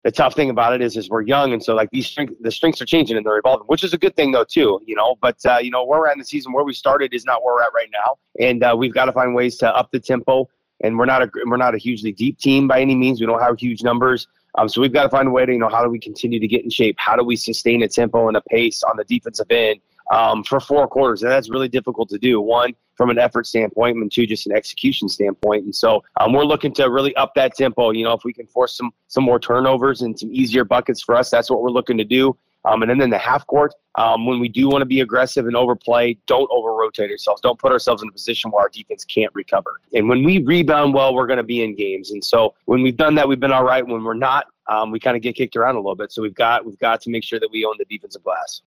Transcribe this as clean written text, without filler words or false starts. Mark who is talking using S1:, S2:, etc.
S1: the tough thing about it is we're young, and so like the strengths are changing and they're evolving, which is a good thing though too. But where we're at in the season, where we started is not where we're at right now, and we've got to find ways to up the tempo. And we're not a hugely deep team by any means. We don't have huge numbers. So we've got to find a way to, how do we continue to get in shape? How do we sustain a tempo and a pace on the defensive end for 4 quarters? And that's really difficult to do. One, from an effort standpoint, and two, just an execution standpoint. And so we're looking to really up that tempo. If we can force some more turnovers and some easier buckets for us, that's what we're looking to do. And then in the half court, when we do want to be aggressive and overplay, don't over-rotate ourselves. Don't put ourselves in a position where our defense can't recover. And when we rebound well, we're going to be in games. And so when we've done that, we've been all right. When we're not, we kind of get kicked around a little bit. So we've got to make sure that we own the defensive glass.